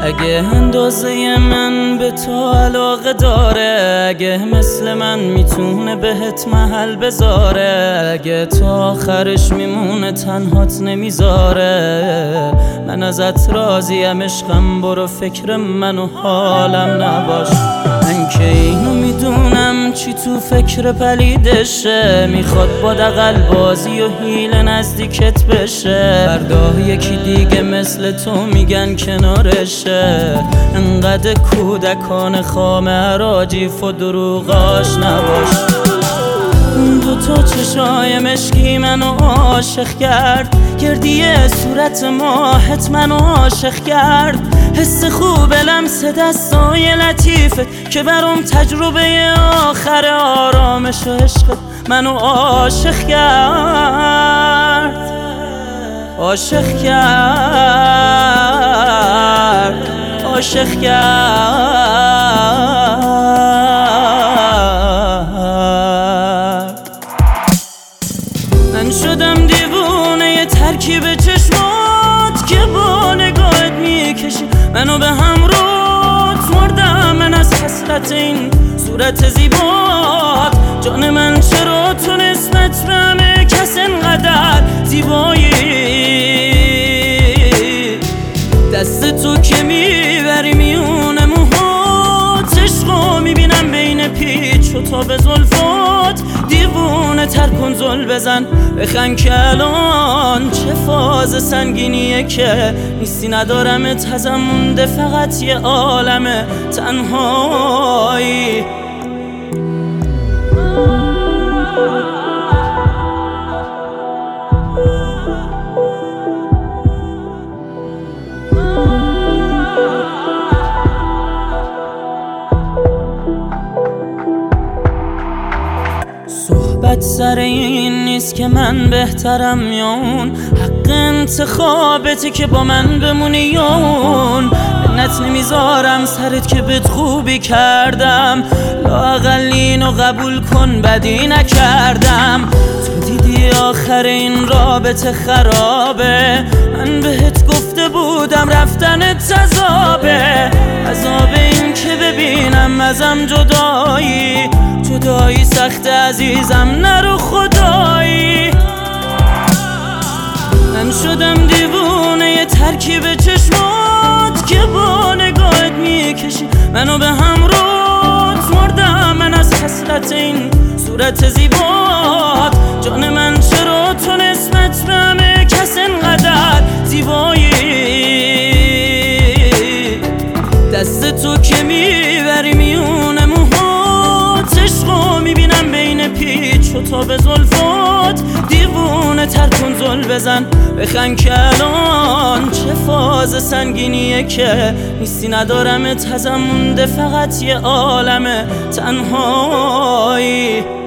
اگه اندازه من به تو علاقه داره، اگه مثل من میتونه بهت محل بذاره، اگه تا آخرش میمونه تنهات نمیذاره، من ازت راضیم عشقم، برو فکر من و حالم نباش. من که اینو میدونم چی تو فکر پلیدشه، میخواد با دغل بازی و حیله نزدیکت بشه، فردا یکی دیگه مثل تو میگن کنارشه. انقدر کودکان خامه عراجیف و دروغاش نباش. دوتا چشای مشکی منو عاشق کرد، گردی صورت ماهت منو عاشق کرد، حس خوب لمس دستای لطیفت که برام تجربه آخر آرامش و عشقت منو عاشق کرد، عاشق کرد، عاشق کرد. من شدم دیوونه ی ترکیب چشمات که با نگاهت میکشی منو به هم روت، مردم من از حسرت این صورت زیبات. جان من چرا تو نسبت به همه کس انقدر زیبایی؟ دست تو که میبری میونه موهات، عشقو میبینم بین پیچ و تاب زلفات. دیوونه تر کن زل بزن بخند که الان چه فاز سنگینیه که نیستی، ندارمت ازم مونده فقط یه عالم تنهایی. صحبت سر این نیست که من بهترم یا اون، حق انتخابتی که با من بمونی یا اون. منت نمیذارم سرت که بهت خوبی کردم، لااقل اینو قبول کن بدی نکردم. تو دیدی آخر این رابطه خرابه، من بهت گفته بودم رفتنت عذابه، عذاب این که ببینم ازم جدایی. جدایی سخت عزیزم نرو خدایی. من شدم دیوونه ی ترکیب چشمات که با نگاهت میکشی منو به هم روت، مردم من از حسرت این صورت زیبات. جان من چرا تو نسبت به همه کس انقدر زیبایی؟ دست تو که میبری میونه موهات، عشقو میبینم بین پیچ و تاب زلفات. دیوونه تر کن زل بزن بخند که الان چه فاز سنگینیه که نیستی، ندارمت ازم مونده فقط یه عالم تنهایی.